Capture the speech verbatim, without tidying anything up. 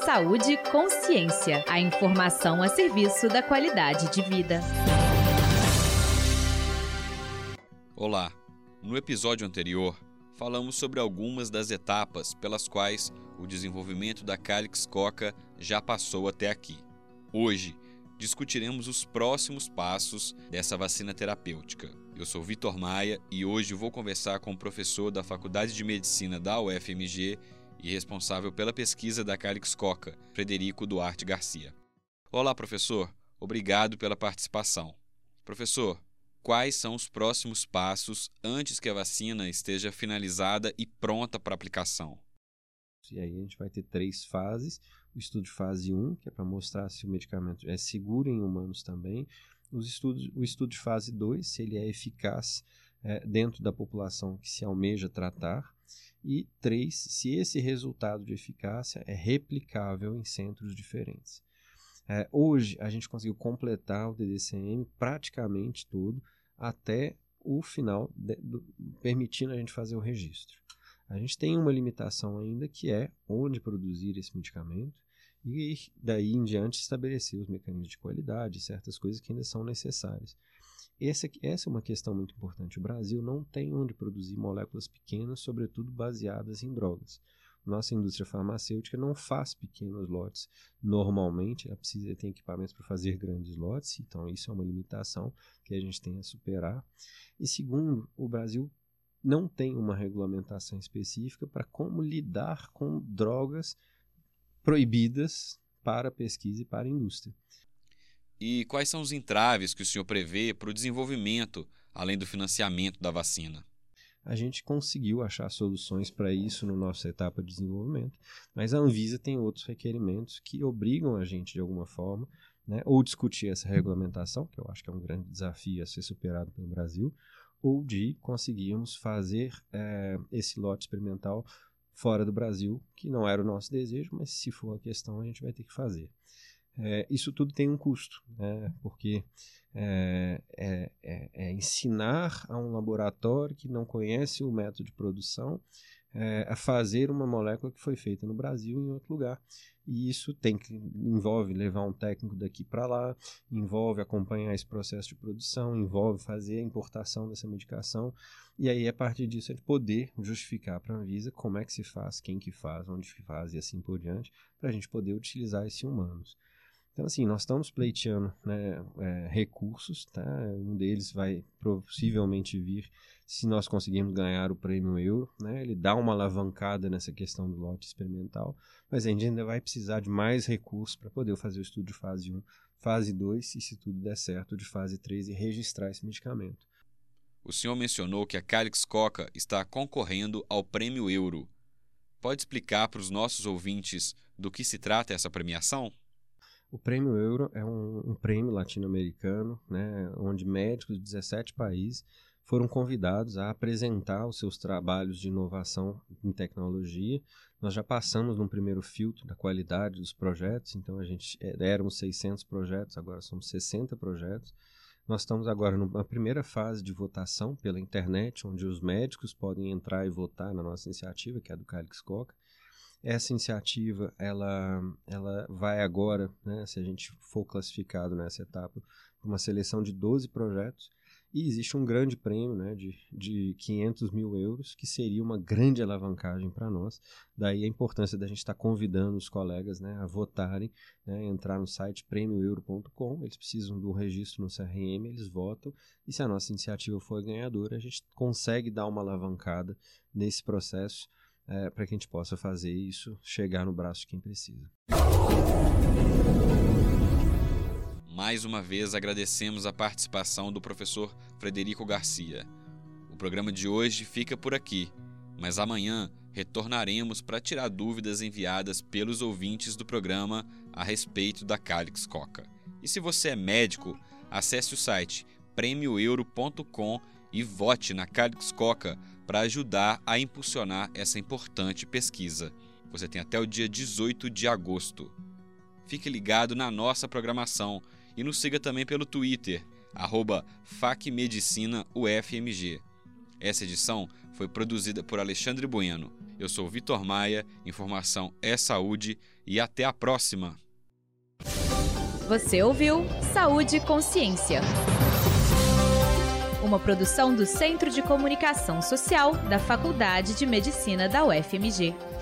Saúde com ciência. A informação a serviço da qualidade de vida. Olá! No episódio anterior, falamos sobre algumas das etapas pelas quais o desenvolvimento da Calyx Coca já passou até aqui. Hoje, discutiremos os próximos passos dessa vacina terapêutica. Eu sou Vitor Maia e hoje vou conversar com o professor da Faculdade de Medicina da U F M G e responsável pela pesquisa da Calyx Coca, Frederico Duarte Garcia. Olá, professor. Obrigado pela participação. Professor, quais são os próximos passos antes que a vacina esteja finalizada e pronta para aplicação? E aí a gente vai ter três fases. O estudo de fase um, que é para mostrar se o medicamento é seguro em humanos também. Os estudos, o estudo de fase dois, se ele é eficaz é, dentro da população que se almeja tratar. E três, se esse resultado de eficácia é replicável em centros diferentes. É, hoje a gente conseguiu completar o D D C M praticamente todo até o final, de, do, permitindo a gente fazer o registro. A gente tem uma limitação ainda que é onde produzir esse medicamento e daí em diante estabelecer os mecanismos de qualidade, certas coisas que ainda são necessárias. Essa, essa é uma questão muito importante. O Brasil não tem onde produzir moléculas pequenas, sobretudo baseadas em drogas. Nossa indústria farmacêutica não faz pequenos lotes. Normalmente, ela precisa ter equipamentos para fazer grandes lotes, então isso é uma limitação que a gente tem a superar. E segundo, o Brasil não tem uma regulamentação específica para como lidar com drogas proibidas para a pesquisa e para a indústria. E quais são os entraves que o senhor prevê para o desenvolvimento, além do financiamento da vacina? A gente conseguiu achar soluções para isso na nossa etapa de desenvolvimento, mas a Anvisa tem outros requerimentos que obrigam a gente, de alguma forma, né, ou discutir essa regulamentação, que eu acho que é um grande desafio a ser superado pelo Brasil, ou de conseguirmos fazer é, esse lote experimental fora do Brasil, que não era o nosso desejo, mas se for a questão a gente vai ter que fazer. É, isso tudo tem um custo, né? Porque é, é, é, é ensinar a um laboratório que não conhece o método de produção é, a fazer uma molécula que foi feita no Brasil em outro lugar. E isso tem que, envolve levar um técnico daqui para lá, envolve acompanhar esse processo de produção, envolve fazer a importação dessa medicação. E aí, a partir disso, a gente poder justificar para a Anvisa como é que se faz, quem que faz, onde que faz e assim por diante, para a gente poder utilizar isso em humanos. Então, assim, nós estamos pleiteando, né, é, recursos, tá? Um deles vai possivelmente vir se nós conseguirmos ganhar o prêmio euro, né? Ele dá uma alavancada nessa questão do lote experimental, mas a gente ainda vai precisar de mais recursos para poder fazer o estudo de fase um, fase dois, e se tudo der certo, de fase três e registrar esse medicamento. O senhor mencionou que a Calyx Coca está concorrendo ao prêmio euro. Pode explicar para os nossos ouvintes do que se trata essa premiação? O Prêmio Euro é um, um prêmio latino-americano, né, onde médicos de dezessete países foram convidados a apresentar os seus trabalhos de inovação em tecnologia. Nós já passamos num primeiro filtro da qualidade dos projetos, então a gente éramos seiscentos projetos, agora somos sessenta projetos. Nós estamos agora numa primeira fase de votação pela internet, onde os médicos podem entrar e votar na nossa iniciativa, que é a do Calyx Coca. Essa iniciativa, ela, ela vai agora, né, se a gente for classificado nessa etapa, para uma seleção de doze projetos, e existe um grande prêmio, né, de, de quinhentos mil euros, que seria uma grande alavancagem para nós. Daí a importância da gente estar convidando os colegas, né, a votarem, né, entrar no site prêmio euro ponto com, eles precisam do registro no C R M, eles votam, e se a nossa iniciativa for ganhadora, a gente consegue dar uma alavancada nesse processo, É, para que a gente possa fazer isso chegar no braço de quem precisa. Mais uma vez agradecemos a participação do professor Frederico Garcia. O programa de hoje fica por aqui, mas amanhã retornaremos para tirar dúvidas enviadas pelos ouvintes do programa a respeito da Calyx Coca. E se você é médico, acesse o site prêmio euro ponto com e vote na Calyx Coca para ajudar a impulsionar essa importante pesquisa. Você tem até o dia dezoito de agosto. Fique ligado na nossa programação e nos siga também pelo Twitter, arroba facmedicinaufmg. Essa edição foi produzida por Alexandre Bueno. Eu sou Vitor Maia, informação é saúde e até a próxima! Você ouviu Saúde e Consciência, uma produção do Centro de Comunicação Social da Faculdade de Medicina da U F M G.